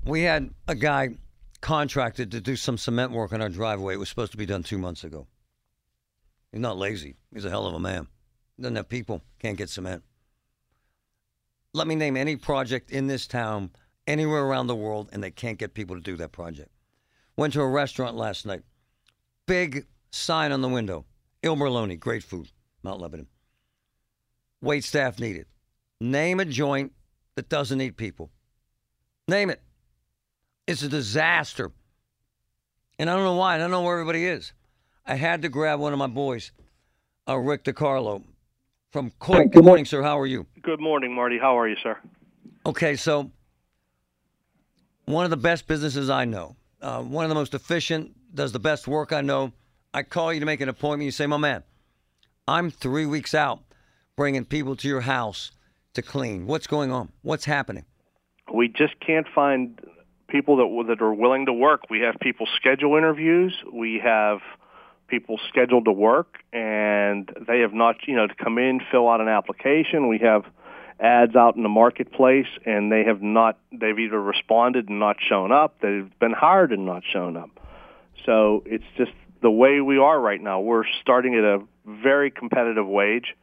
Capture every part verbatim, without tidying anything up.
We had a guy contracted to do some cement work on our driveway. It was supposed to be done two months ago. He's not lazy. He's a hell of a man. Doesn't have people. Can't get cement. Let me name any project in this town, anywhere around the world, and they can't get people to do that project. Went to a restaurant last night. Big sign on the window. Il Merloni, great food, Mount Lebanon. Wait staff needed. Name a joint that doesn't need people. Name it. It's a disaster. And I don't know why. I don't know where everybody is. I had to grab one of my boys, uh, Rick DiCarlo from Coit. Good morning, sir. How are you? Good morning, Marty. How are you, sir? Okay, so one of the best businesses I know, uh, one of the most efficient, does the best work I know. I call you to make an appointment. You say, my man, I'm three weeks out bringing people to your house to clean. What's going on? What's happening? We just can't find people that that are willing to work. We have people schedule interviews. We have people scheduled to work, and they have not, you know, to come in, fill out an application. We have ads out in the marketplace, and they have not, they've either responded and not shown up, they've been hired and not shown up. So it's just the way we are right now. We're starting at a very competitive wage,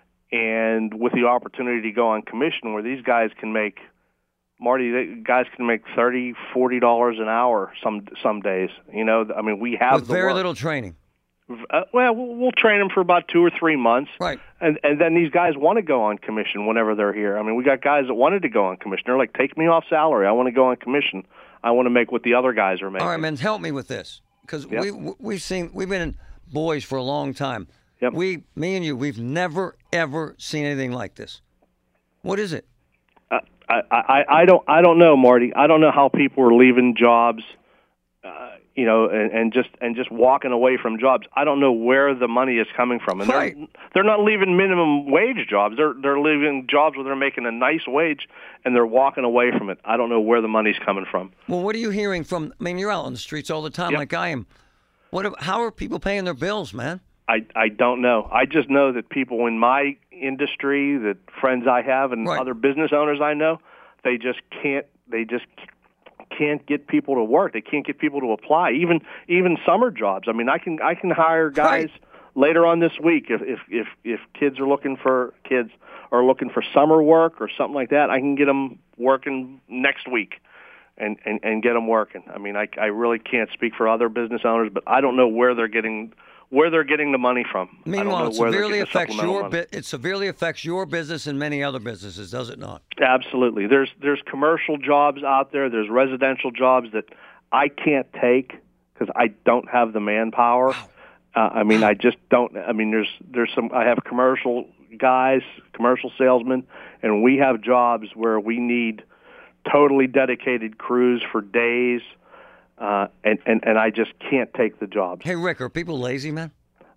and with the opportunity to go on commission where these guys can make, Marty, they, guys can make thirty dollars, forty dollars an hour some some days. You know, I mean, we have With the very work. little training. Uh, well, well, we'll train them for about two or three months. Right. And and then these guys want to go on commission whenever they're here. I mean, we got guys that wanted to go on commission. They're like, take me off salary. I want to go on commission. I want to make what the other guys are making. All right, man, help me with this. Because Yep. we, we've seen, we've been in boys for a long time. Yep. We, me and you, we've never, ever seen anything like this. What is it? Uh, I, I, I don't I don't know, Marty. I don't know how people are leaving jobs, uh, you know, and, and just and just walking away from jobs. I don't know where the money is coming from, and Right. they're they're not leaving minimum wage jobs. They're they're leaving jobs where they're making a nice wage, and they're walking away from it. I don't know where the money's coming from. Well, what are you hearing from, I mean, you're out on the streets all the time Yep. like I am. What? are- How are people paying their bills, man? I, I don't know. I just know that people in my industry, that friends I have, and Right. other business owners I know, they just can't. They just can't get people to work. They can't get people to apply. Even even summer jobs. I mean, I can I can hire guys Right. later on this week if if if if kids are looking for kids are looking for summer work or something like that. I can get them working next week. And, and, and get them working. I mean, I, I really can't speak for other business owners, but I don't know where they're getting where they're getting the money from. I don't Meanwhile, know it where they're severely getting the affects supplemental your money. bi- it severely affects your business and many other businesses, does it not? Absolutely. There's there's commercial jobs out there. There's residential jobs that I can't take because I don't have the manpower. Wow. Uh, I mean, I just don't. I mean, there's there's some. I have commercial guys, commercial salesmen, and we have jobs where we need totally dedicated crews for days, uh, and, and, and I just can't take the jobs. Hey, Rick, are people lazy, man?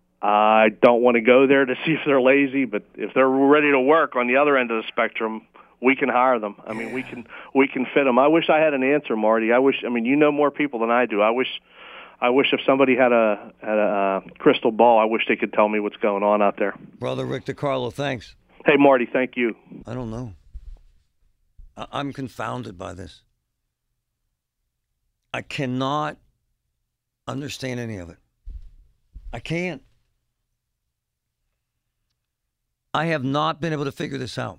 I don't want to go there to see if they're lazy, but if they're ready to work on the other end of the spectrum, we can hire them. I mean, we can we can fit them. I wish I had an answer, Marty. I wish. I mean, you know more people than I do. I wish. I wish if somebody had a had a uh, crystal ball, I wish they could tell me what's going on out there. Brother Rick DiCarlo, thanks. Hey, Marty, thank you. I don't know. I- I'm confounded by this. I cannot understand any of it. I can't. I have not been able to figure this out.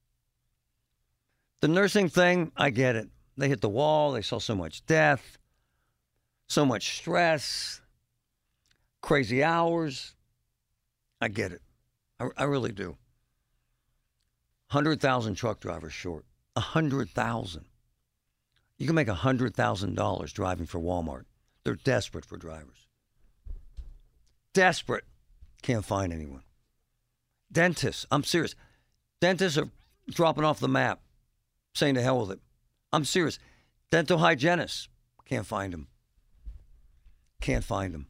The nursing thing, I get it. They hit the wall. They saw so much death, so much stress, crazy hours. I get it. I, I really do. one hundred thousand truck drivers short. one hundred thousand. You can make one hundred thousand dollars driving for Walmart. They're desperate for drivers. Desperate. Can't find anyone. Dentists. I'm serious. Dentists are dropping off the map, saying to hell with it. I'm serious. Dental hygienists. Can't find them. Can't find them.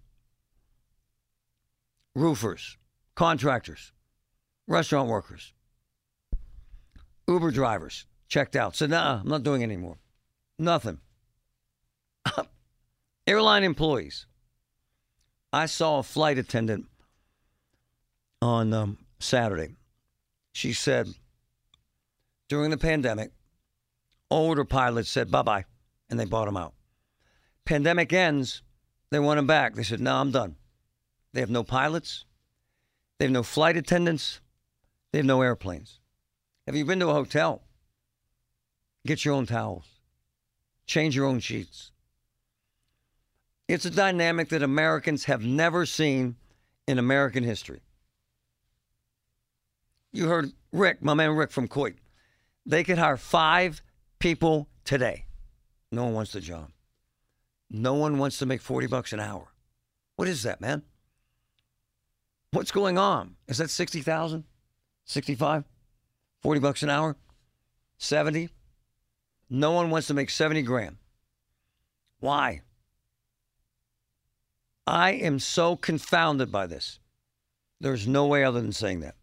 Roofers. Contractors. Restaurant workers. Uber drivers. Checked out. Said, nah, I'm not doing it anymore. Nothing. Airline employees. I saw a flight attendant on um, Saturday. She said, during the pandemic, older pilots said, bye-bye. and they bought them out. Pandemic ends, they want them back. They said, no, I'm done. They have no pilots. They have no flight attendants. They have no airplanes. Have you been to a hotel? Get your own towels. Change your own sheets. It's a dynamic that Americans have never seen in American history. You heard Rick, my man Rick from Coit. They could hire five people today. No one wants the job. No one wants to make forty bucks an hour. What is that, man? What's going on? Is that sixty thousand? sixty-five? forty bucks an hour? seventy? No one wants to make seventy grand. Why? I am so confounded by this. There's no way other than saying that.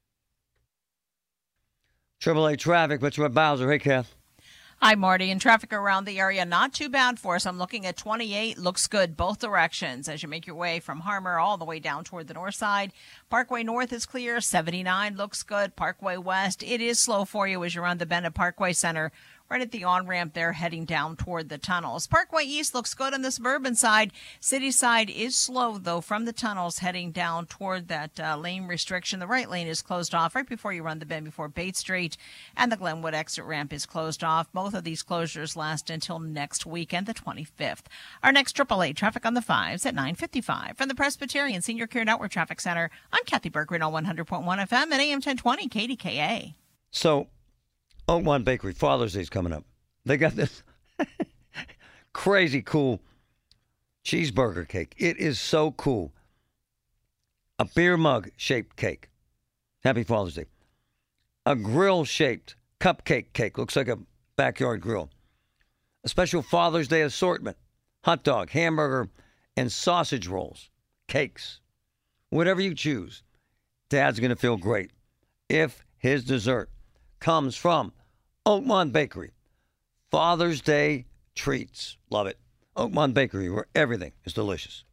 Triple A traffic, but you're at Bowser. Hey, Kath. Hi, Marty. And traffic around the area, not too bad for us. I'm looking at twenty-eight. Looks good both directions as you make your way from Harmer all the way down toward the north side. Parkway North is clear. seventy-nine looks good. Parkway West, it is slow for you as you're on the Bend at Parkway Center. Right at the on-ramp there, heading down toward the tunnels. Parkway East looks good on the suburban side. City side is slow, though, from the tunnels heading down toward that uh, lane restriction. The right lane is closed off right before you run the bend before Bates Street, and the Glenwood exit ramp is closed off. Both of these closures last until next weekend, the twenty-fifth. Our next triple A traffic on the fives at nine fifty-five. From the Presbyterian Senior Care Network Traffic Center, I'm Kathy Bergren on one hundred point one F M and A M ten twenty K D K A. So, Oakmont Bakery, Father's Day's coming up. They got this crazy cool cheeseburger cake. It is so cool. A beer mug shaped cake. Happy Father's Day. A grill shaped cupcake cake. Looks like a backyard grill. A special Father's Day assortment. Hot dog, hamburger, and sausage rolls. Cakes. Whatever you choose. Dad's going to feel great if his dessert comes from Oakmont Bakery. Father's Day treats. Love it. Oakmont Bakery, where everything is delicious.